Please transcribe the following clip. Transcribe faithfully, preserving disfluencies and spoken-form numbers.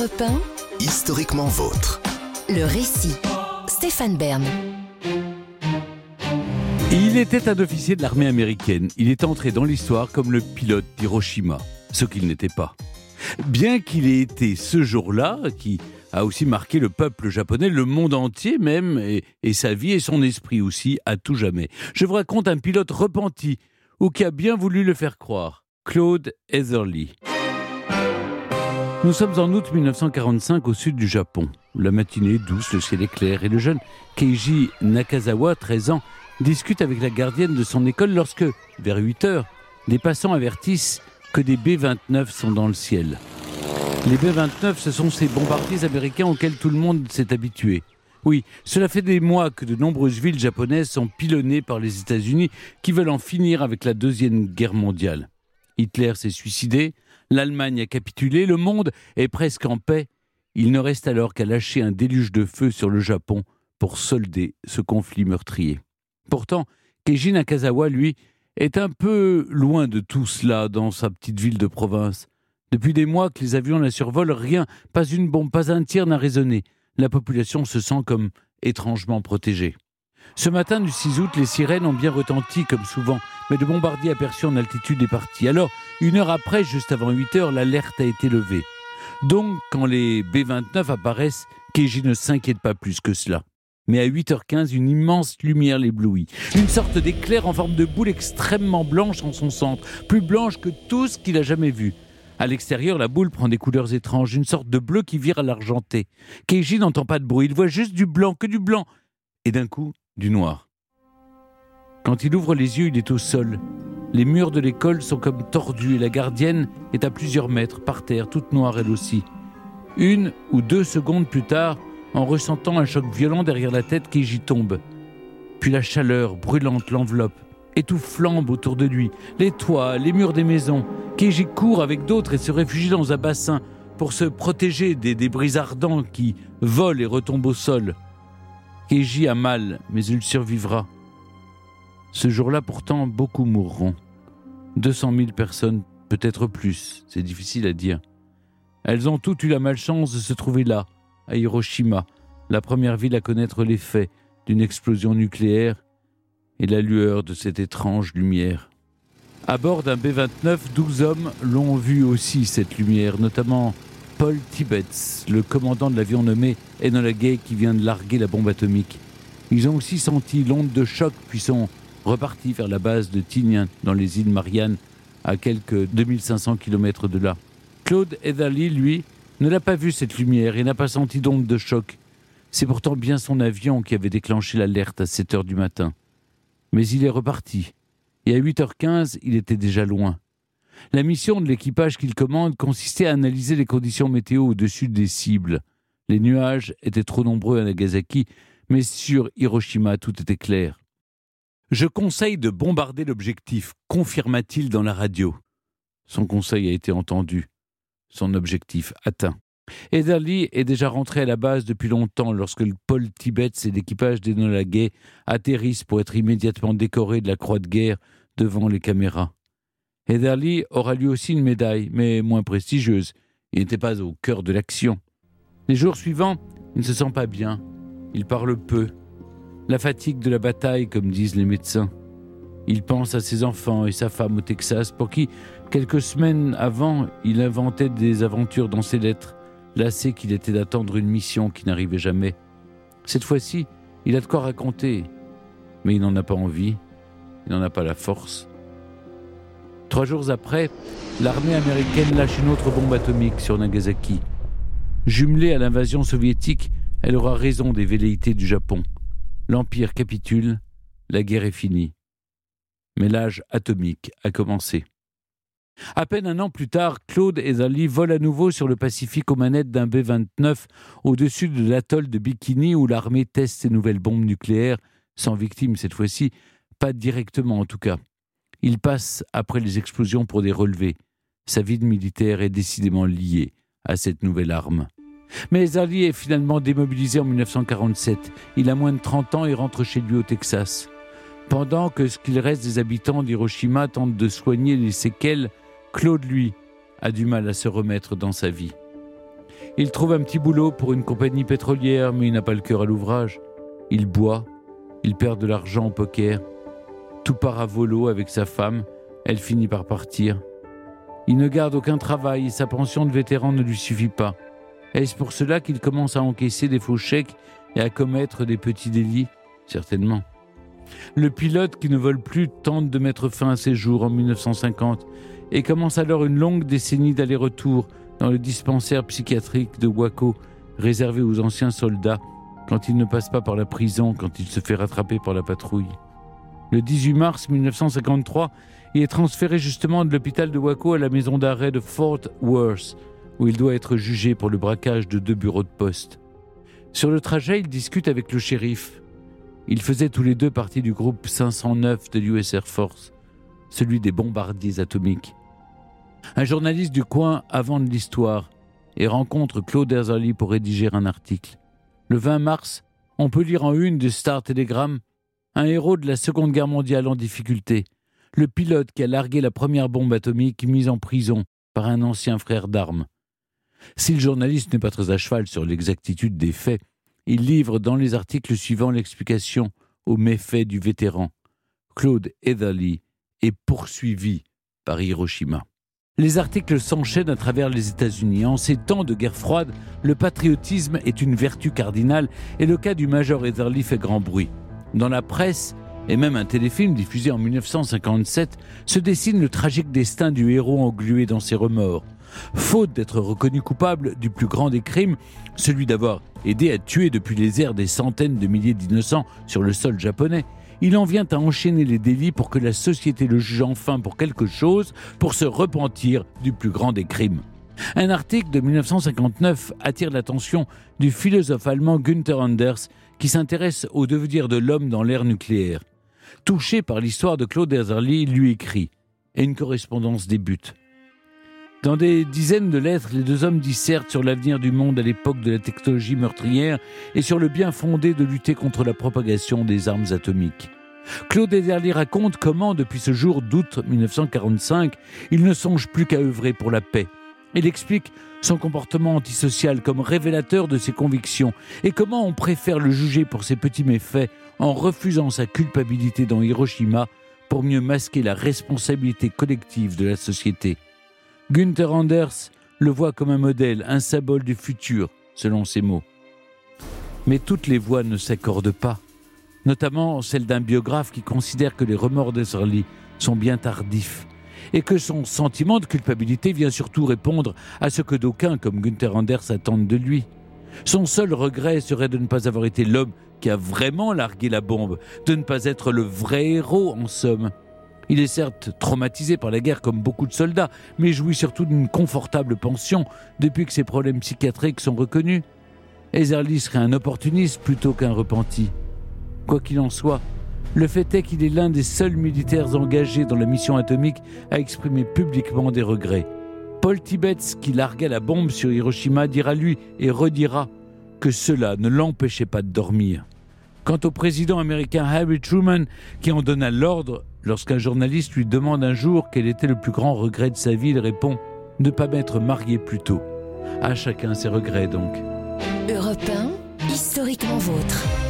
Europe un, Historiquement vôtre. le récit. Stéphane Bern. Il était un officier de l'armée américaine. Il est entré dans l'histoire comme le pilote d'Hiroshima, ce qu'il n'était pas. Bien qu'il ait été ce jour-là, qui a aussi marqué le peuple japonais, le monde entier même, et, et sa vie et son esprit aussi, à tout jamais. Je vous raconte un pilote repenti, ou qui a bien voulu le faire croire, Claude Heatherly. Nous sommes en août mille neuf cent quarante-cinq au sud du Japon. La matinée est douce, le ciel est clair, et le jeune Keiji Nakazawa, treize ans, discute avec la gardienne de son école lorsque, vers huit heures, des passants avertissent que des B vingt-neuf sont dans le ciel. Les B vingt-neuf, ce sont ces bombardiers américains auxquels tout le monde s'est habitué. Oui, cela fait des mois que de nombreuses villes japonaises sont pilonnées par les États-Unis qui veulent en finir avec la Deuxième Guerre mondiale. Hitler s'est suicidé, l'Allemagne a capitulé, le monde est presque en paix. Il ne reste alors qu'à lâcher un déluge de feu sur le Japon pour solder ce conflit meurtrier. Pourtant, Keiji Nakazawa, lui, est un peu loin de tout cela dans sa petite ville de province. Depuis des mois que les avions la survolent, rien, pas une bombe, pas un tir n'a résonné. La population se sent comme étrangement protégée. Ce matin du six août, les sirènes ont bien retenti comme souvent, mais le bombardier aperçu en altitude est parti. Alors, une heure après, juste avant huit heures, l'alerte a été levée. Donc, quand les B vingt-neuf apparaissent, Keiji ne s'inquiète pas plus que cela. Mais à huit heures quinze, une immense lumière l'éblouit. Une sorte d'éclair en forme de boule extrêmement blanche en son centre, plus blanche que tout ce qu'il a jamais vu. À l'extérieur, la boule prend des couleurs étranges, une sorte de bleu qui vire à l'argenté. Keiji n'entend pas de bruit, il voit juste du blanc, que du blanc. Et d'un coup, du noir. Quand il ouvre les yeux, il est au sol. Les murs de l'école sont comme tordus et la gardienne est à plusieurs mètres, par terre, toute noire elle aussi. Une ou deux secondes plus tard, en ressentant un choc violent derrière la tête, Keiji tombe. Puis la chaleur brûlante l'enveloppe, et tout flambe autour de lui. Les toits, les murs des maisons. Keiji court avec d'autres et se réfugie dans un bassin pour se protéger des débris ardents qui volent et retombent au sol. Keiji a mal, mais il survivra. Ce jour-là, pourtant, beaucoup mourront. deux cent mille personnes, peut-être plus, c'est difficile à dire. Elles ont toutes eu la malchance de se trouver là, à Hiroshima, la première ville à connaître l'effet d'une explosion nucléaire et la lueur de cette étrange lumière. À bord d'un B vingt-neuf, douze hommes l'ont vu aussi, cette lumière, notamment Paul Tibbets, le commandant de l'avion nommé Enola Gay qui vient de larguer la bombe atomique. Ils ont aussi senti l'onde de choc puis sont repartis vers la base de Tinian, dans les îles Mariannes, à quelques deux mille cinq cents kilomètres de là. Claude Heatherly, lui, ne l'a pas vu cette lumière et n'a pas senti d'onde de choc. C'est pourtant bien son avion qui avait déclenché l'alerte à sept heures du matin. Mais il est reparti. Et à huit heures quinze, il était déjà loin. La mission de l'équipage qu'il commande consistait à analyser les conditions météo au-dessus des cibles. Les nuages étaient trop nombreux à Nagasaki, mais sur Hiroshima, tout était clair. « Je conseille de bombarder l'objectif », confirma-t-il dans la radio. Son conseil a été entendu. Son objectif atteint. Heatherly est déjà rentré à la base depuis longtemps lorsque le Paul Tibbets et l'équipage d'Enola Gay atterrissent pour être immédiatement décorés de la croix de guerre devant les caméras. Heatherly aura lui aussi une médaille, mais moins prestigieuse. Il n'était pas au cœur de l'action. Les jours suivants, il ne se sent pas bien. Il parle peu. La fatigue de la bataille, comme disent les médecins. Il pense à ses enfants et sa femme au Texas, pour qui, quelques semaines avant, il inventait des aventures dans ses lettres, lassé qu'il était d'attendre une mission qui n'arrivait jamais. Cette fois-ci, il a de quoi raconter, mais il n'en a pas envie, il n'en a pas la force. Trois jours après, l'armée américaine lâche une autre bombe atomique sur Nagasaki. Jumelée à l'invasion soviétique, elle aura raison des velléités du Japon. L'Empire capitule, la guerre est finie. Mais l'âge atomique a commencé. À peine un an plus tard, Claude Heatherly vole à nouveau sur le Pacifique aux manettes d'un B vingt-neuf au-dessus de l'atoll de Bikini où l'armée teste ses nouvelles bombes nucléaires, sans victimes cette fois-ci, pas directement en tout cas. Il passe après les explosions pour des relevés. Sa vie de militaire est décidément liée à cette nouvelle arme. Mais Heatherly est finalement démobilisé en dix-neuf cent quarante-sept. Il a moins de trente ans et rentre chez lui au Texas. Pendant que ce qu'il reste des habitants d'Hiroshima tentent de soigner les séquelles, Claude, lui, a du mal à se remettre dans sa vie. Il trouve un petit boulot pour une compagnie pétrolière, mais il n'a pas le cœur à l'ouvrage. Il boit, il perd de l'argent au poker. Tout part à volo avec sa femme, elle finit par partir. Il ne garde aucun travail et sa pension de vétéran ne lui suffit pas. Est-ce pour cela qu'il commence à encaisser des faux chèques et à commettre des petits délits ? Certainement. Le pilote qui ne vole plus tente de mettre fin à ses jours en dix-neuf cent cinquante et commence alors une longue décennie d'aller-retour dans le dispensaire psychiatrique de Waco, réservé aux anciens soldats quand ils ne passent pas par la prison, quand il se fait rattraper par la patrouille. Le dix-huit mars dix-neuf cent cinquante-trois, il est transféré justement de l'hôpital de Waco à la maison d'arrêt de Fort Worth, où il doit être jugé pour le braquage de deux bureaux de poste. Sur le trajet, il discute avec le shérif. Ils faisaient tous les deux partie du groupe cinq cent neuf de l'U S Air Force, celui des bombardiers atomiques. Un journaliste du coin avance l'histoire et rencontre Claude Herzerly pour rédiger un article. Le vingt mars, on peut lire en une de Star Telegram un héros de la Seconde Guerre mondiale en difficulté, le pilote qui a largué la première bombe atomique mis en prison par un ancien frère d'armes. Si le journaliste n'est pas très à cheval sur l'exactitude des faits, il livre dans les articles suivants l'explication aux méfaits du vétéran. Claude Herzerly est poursuivi par Hiroshima. Les articles s'enchaînent à travers les États-Unis. En ces temps de guerre froide, le patriotisme est une vertu cardinale et le cas du major Herzerly fait grand bruit. Dans la presse, et même un téléfilm diffusé en dix-neuf cent cinquante-sept, se dessine le tragique destin du héros englué dans ses remords. Faute d'être reconnu coupable du plus grand des crimes, celui d'avoir aidé à tuer depuis les airs des centaines de milliers d'innocents sur le sol japonais, il en vient à enchaîner les délits pour que la société le juge enfin pour quelque chose, pour se repentir du plus grand des crimes. Un article de dix-neuf cent cinquante-neuf attire l'attention du philosophe allemand Günther Anders qui s'intéresse au devenir de l'homme dans l'ère nucléaire. Touché par l'histoire de Claude Herzerly, il lui écrit et une correspondance débute. Dans des dizaines de lettres, les deux hommes dissertent sur l'avenir du monde à l'époque de la technologie meurtrière et sur le bien fondé de lutter contre la propagation des armes atomiques. Claude Herzerly raconte comment, depuis ce jour d'août dix-neuf cent quarante-cinq, il ne songe plus qu'à œuvrer pour la paix. Il explique son comportement antisocial comme révélateur de ses convictions et comment on préfère le juger pour ses petits méfaits en refusant sa culpabilité dans Hiroshima pour mieux masquer la responsabilité collective de la société. Günther Anders le voit comme un modèle, un symbole du futur, selon ses mots. Mais toutes les voix ne s'accordent pas, notamment celle d'un biographe qui considère que les remords d'Herzerly sont bien tardifs et que son sentiment de culpabilité vient surtout répondre à ce que d'aucuns, comme Günther Anders, attendent de lui. Son seul regret serait de ne pas avoir été l'homme qui a vraiment largué la bombe, de ne pas être le vrai héros, en somme. Il est certes traumatisé par la guerre comme beaucoup de soldats, mais jouit surtout d'une confortable pension depuis que ses problèmes psychiatriques sont reconnus. Herzerly serait un opportuniste plutôt qu'un repenti. Quoi qu'il en soit, le fait est qu'il est l'un des seuls militaires engagés dans la mission atomique à exprimer publiquement des regrets. Paul Tibbets, qui largua la bombe sur Hiroshima, dira lui et redira que cela ne l'empêchait pas de dormir. Quant au président américain Harry Truman, qui en donna l'ordre, lorsqu'un journaliste lui demande un jour quel était le plus grand regret de sa vie, il répond « Ne pas m'être marié plus tôt ». À chacun ses regrets donc. Europe un, historiquement vôtre.